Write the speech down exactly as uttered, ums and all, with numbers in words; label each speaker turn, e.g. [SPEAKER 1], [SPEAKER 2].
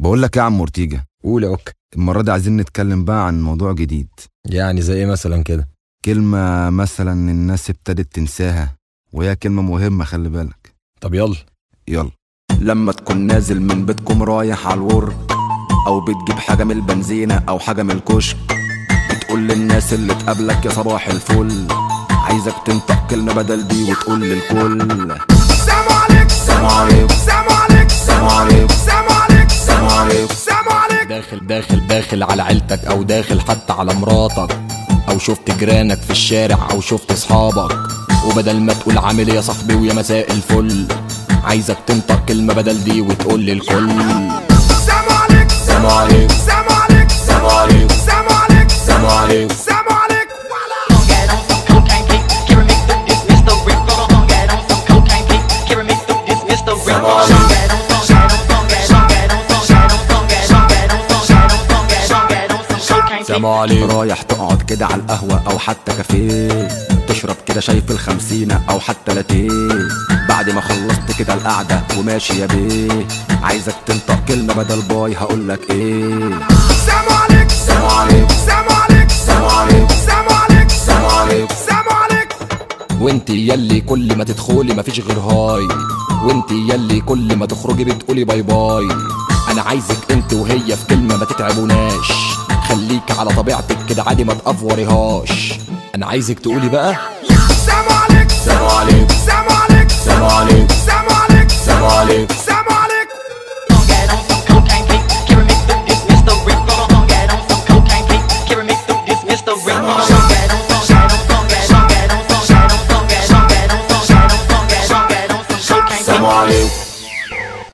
[SPEAKER 1] بقول لك يا عم اورتيجا،
[SPEAKER 2] قول يا اوك.
[SPEAKER 1] المرة دي عايزين نتكلم بقى عن موضوع جديد.
[SPEAKER 2] يعني زي ايه مثلا كده؟
[SPEAKER 1] كلمة مثلا الناس ابتدت تنساها، وهي كلمة مهمة، خلي بالك.
[SPEAKER 2] طب يلا
[SPEAKER 1] يلا. لما تكون نازل من بيتكم رايح على الورك، او بتجيب حاجة من البنزينة او حاجة من الكشك، بتقول للناس اللي تقابلك يا صباح الفل، عايزك تنطق كلمة بدل دي وتقول للكل سلام عليك سلام عليك سلام عليك سلام عليك سلام عليك سلام عليك سلام عليك.
[SPEAKER 2] داخل داخل داخل على عيلتك، او داخل حتى على مراتك، او شفت جيرانك في الشارع، او شفت اصحابك، وبدل ما تقول عامل ايه يا صاحبي ويا مساء الفل، عايزك تنطق كلمة بدل دي وتقول للكل
[SPEAKER 1] سلام عليك سلام عليك سلام عليك سلام عليك سلام عليك سلام عليك سلام عليك.
[SPEAKER 2] سلام عليك.
[SPEAKER 1] رايح تقعد كده على القهوة او حتى كافيه، تشرب كده شاي في الخمسينة او حتى لاتيه، بعد ما خلصت كده القعدة وماشي يا بيه، عايزك تنطق كلمة بدل باي، هقولك ايه سلام عليك سلام عليك سلام عليك سلام عليك سلام عليك سلام عليك سلام عليك.
[SPEAKER 2] وانت يلي كل ما تدخلي مفيش غير هاي، وانت يلي كل ما تخرجي بتقولي باي باي، انا عايزك انت وهي في كلمة ما تتعبوناش، خليك على طبيعتك كده عادي ما تقفوريهاش، انا عايزك تقولي بقى
[SPEAKER 1] سلام عليك سلام عليك سلام عليك سلام عليك سلام عليك سلام عليك سلام